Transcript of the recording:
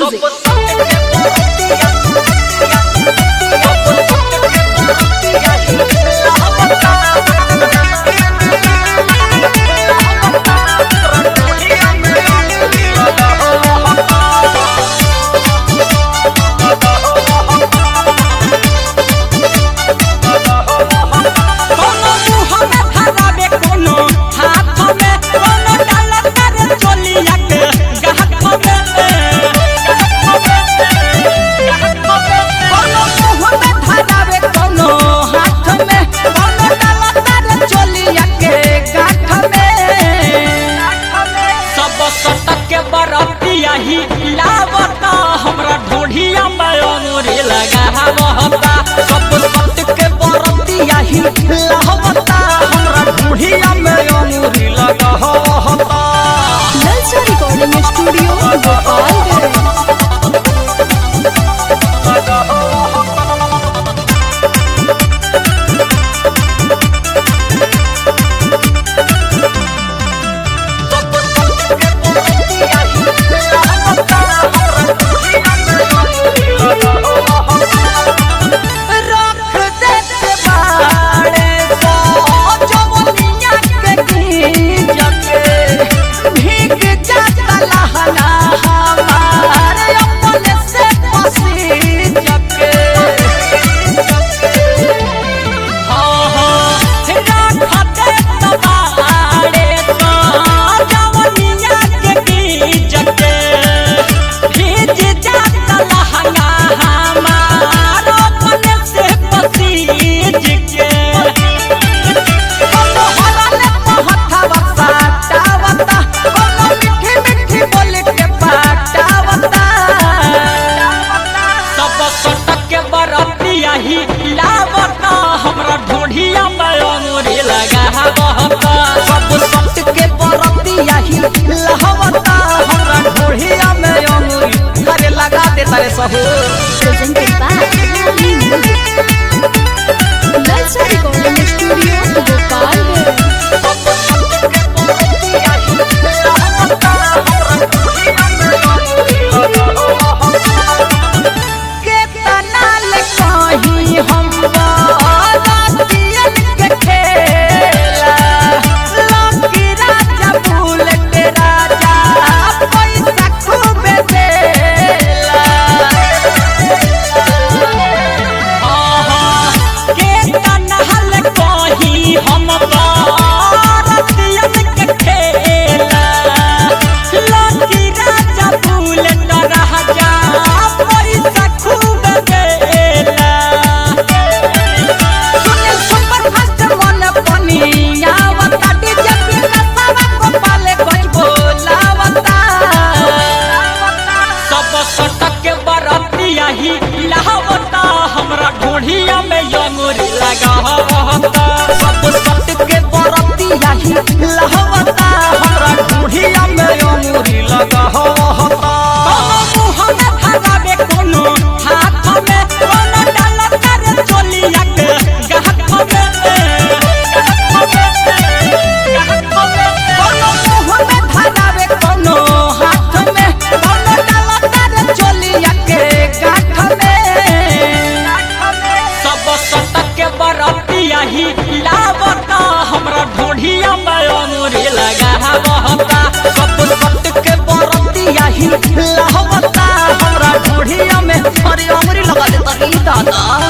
हमरा ढोढ़िया में अंगूरी लगावता सब सट के बरतिया ही लावता हमरा ढोढ़िया में अंगूरी लगावता। ललचा रिकॉर्डिंग स्टूडियो गोपालगंज। हमरा ढोढ़िया में अंगूरी लगावता सब सट के बरतिया ही लहवता हमरा ढोढ़िया में अंगूरी अरे लगा दे तारे सहू। Presented by Lalcha recording studio Gopalganj. हमरा ढोढ़िया में अंगूरी लगावता सब सट के बरतिया ही लहवता हमरा ढोढ़िया में अंगूरी लगावता। मुँह में धरावे कोनो हाथ में कोनो डालता रे चोलिया के गाहक में कोनो मुँह में धरावे कोनो हाथ में कोनो डालता रे चोलिया के गाहक में बरतिया ही लावता हमरा ढोढ़िया में अंगूरी लगावता सब सट के बरतिया ही लावता हमरा ढोढ़िया में अरे अंगूरी लगा देता दादा।